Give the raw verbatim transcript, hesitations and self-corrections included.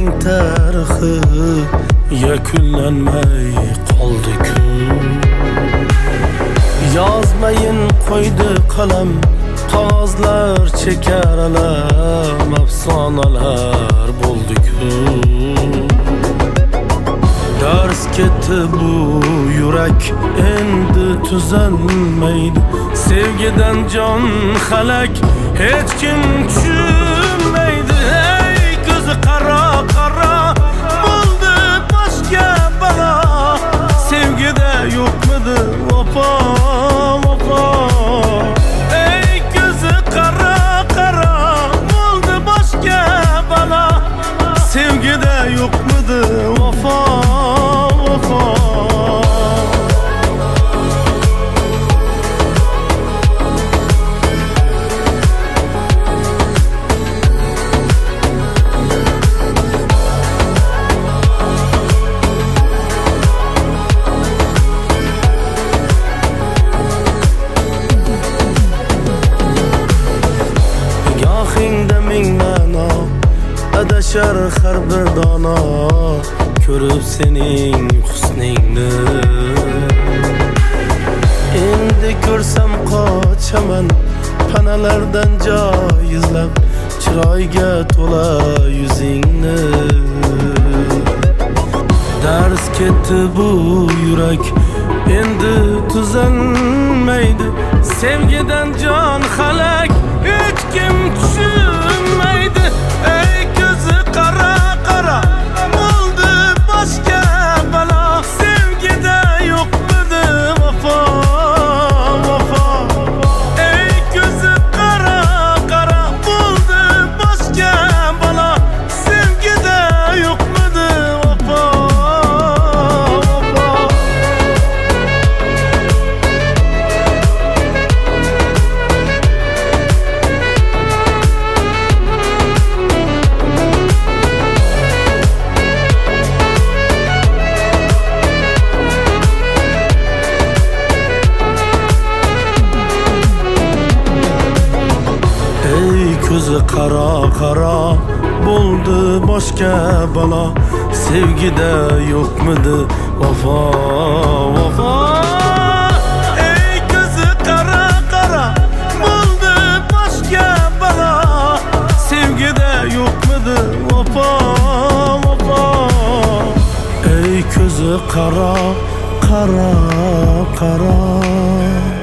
tarixi yakunlanmay qoldi-ku. Yozmayin qo'ydi qalam, qog'ozlar chekar alam, afsonalar bo'ldi-ku. Dars ketdi bu yurak, endi tuzalmaydi. Sevgidan jon xalak, hech kim tushunmaydi. Ey ko'zi qara qara, bo'ldi boshga balo. Sevgida yo'qmidi vafo vafo. Ey ko'zi qara qara, bo'ldi boshga balo. Sevgida yo'qmidi vafo vafo. Adashar har bir dono, ko'rib sening husningni. Endi ko'rsam qochaman, panalardan joy izlab, chiroyga to'la yuzingni. Dars ketdi bu yurak, endi tuzalmaydi. Sevgidan jon xalak, hech kim tushunmaydi. Ey ko'zi qara qara, bo'ldi boshga balo. Sevgida yo'qmidi vafo vafo. Ey ko'zi qara qara, bo'ldi boshga balo. Sevgida yo'qmidi vafo vafo. Ko'zi qara qara, bo'ldi boshga balo. Sevgida yo'qmidi vafo vafo. Ey ko'zi qara qara, bo'ldi boshga balo. Sevgida yo'qmidi vafo vafo. Ey ko'zi qara qara qara.